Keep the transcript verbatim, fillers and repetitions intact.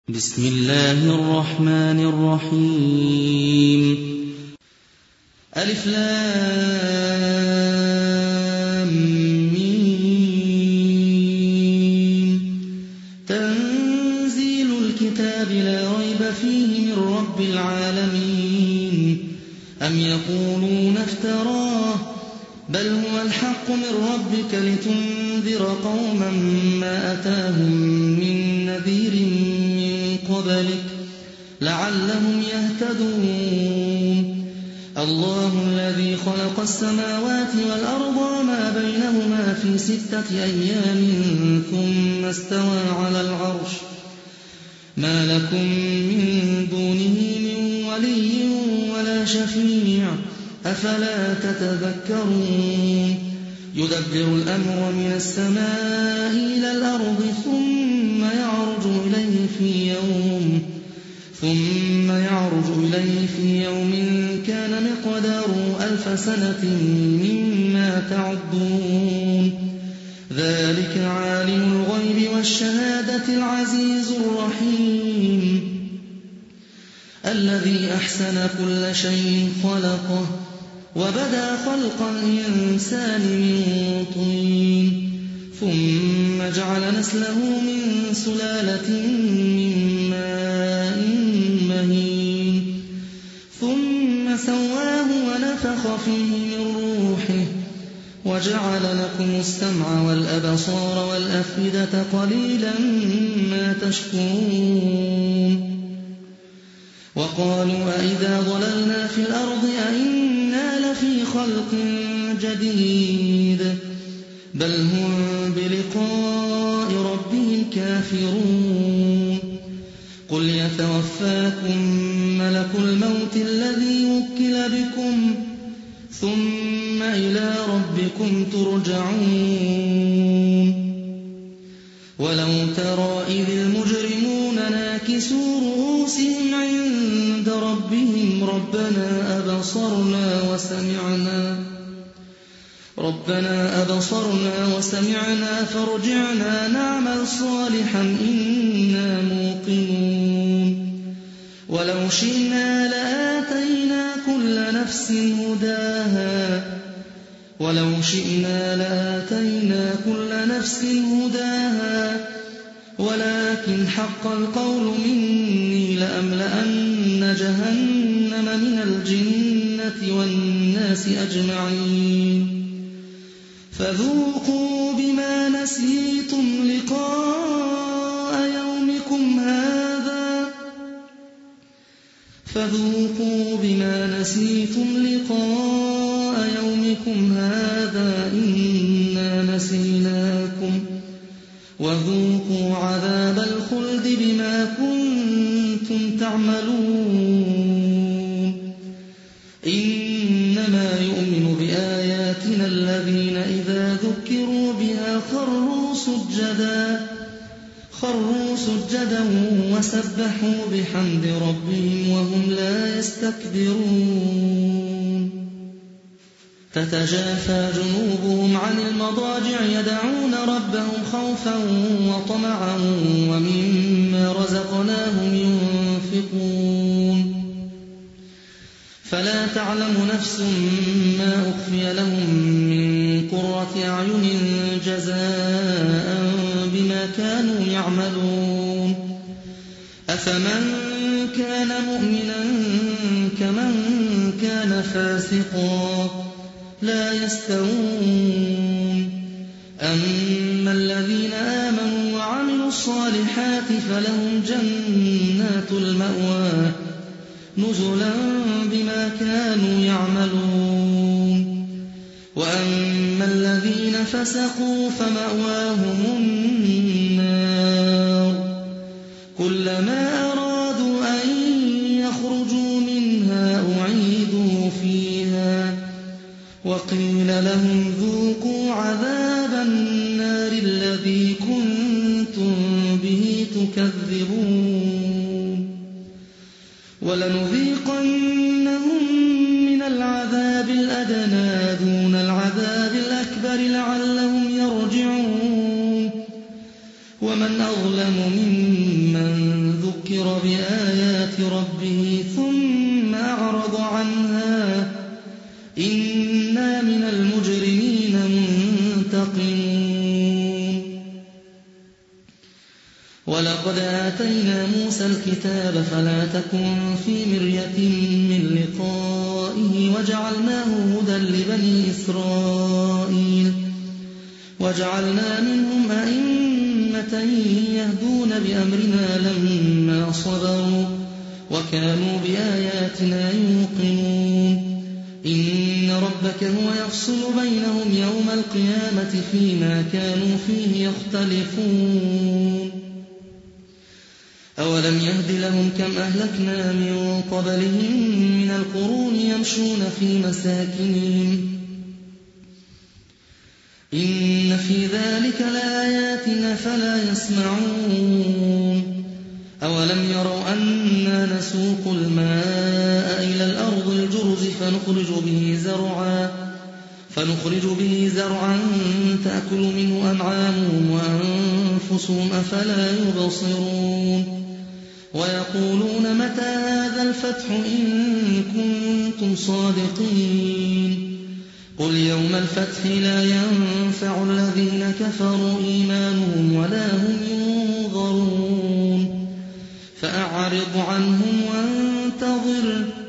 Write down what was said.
بسم الله الرحمن الرحيم ألف لام ميم تنزيل الكتاب لا ريب فيه من رب العالمين أم يقولون افتراه بل هو الحق من ربك لتنذر قوما ما أتاهم من نذير من قبلك لعلهم يهتدون الله الذي خلق السماوات والأرض وما بينهما في ستة أيام ثم استوى على العرش ما لكم من دونه من ولي ولا شفيع أفلا تتذكرون يدبر الأمر من السماء إلى الأرض ثم يعرج إليه في يوم ثم يعرج إليه في يوم كان مقداره ألف سنة مما تعدون ذلك عالم الغيب والشهادة العزيز الرحيم الذي أحسن كل شيء خلقه وبدأ خلق الإنسان من طين ثم جعل نسله من سلالة من ماء مهين ثم سواه ونفخ فيه من روحه وجعل لكم السمع والأبصار والأفئدة قليلا ما تشكرون وقالوا أئذا ضللنا في الأرض أئنا لفي خلق جديد بل هم بلقاء ربهم كافرون قل يتوفاكم ملك الموت الذي وكل بكم ثم إلى ربكم ترجعون ولو ترى إذ المجرمون ناكسوا رؤوسهم عند ربهم ربنا أبصرنا وسمعنا ربنا أبصرنا وسمعنا فارجعنا نعمل صالحا إنا موقنون ولو شئنا لآتينا كل نفس هداها ولو شئنا لآتينا كل نفس هداها ولكن حق القول مني لأملأن جهنم من الجنة والناس أجمعين فذوقوا بما نسيتم لقاء يومكم هذا فذوقوا بما نسيتم لقاء يومكم هذا إنا نسيناكم وذوقوا عذاب الخلد بما كنتم تعملون إنما يؤمن بآياتنا الذين إذا ذكروا بها خروا سجدا خروا سجدا وسبحوا بحمد ربهم وهم لا يستكبرون تتجافى جنوبهم عن المضاجع يدعون ربهم خوفا وطمعا ومما رزقناهم ينفقون فلا تعلم نفس ما أخفي لهم من قرة أعين جزاء بما كانوا يعملون أفمن كان مؤمنا كمن كان فاسقا لا يستوون أما الذين آمنوا وعملوا الصالحات فلهم جنات المأوى نزلا بما كانوا يعملون وأما الذين فسقوا فمأواهم النار كلما أرادوا أن يخرجوا منها أعيدوا فيها وقيل لهم ذوقوا عذاب النار الذي كنتم به تكذبون ولنذيقنهم من العذاب الأدنى دون العذاب الأكبر لعلهم يرجعون ومن أظلم ممن ذكر ذكر بآيات ربه ثم أعرض عنها إنا من المجرمين منتقمون ولقد آتينا موسى الكتاب فلا تكن في مرية من لقائه وجعلناه هدى لبني إسرائيل وجعلنا منهم أئمة يهدون بأمرنا لما صبروا وكانوا بآياتنا يوقنون إن ربك هو يفصل بينهم يوم القيامة فيما كانوا فيه يختلفون أولم يهد لهم كم أهلكنا من قبلهم من القرون يمشون في مساكنهم إن في ذلك لآيات فلا يسمعون أولم يروا أنا نسوق الماء إلى الأرض الجرز فنخرج به زرعا فنخرج به زرعا تأكل منه أنعامهم وأنفسهم أفلا يبصرون ويقولون متى هذا الفتح إن كنتم صادقين قل يوم الفتح لا ينفع الذين كفروا إيمانهم ولا هم ينظرون فأعرض عنهم وانتظر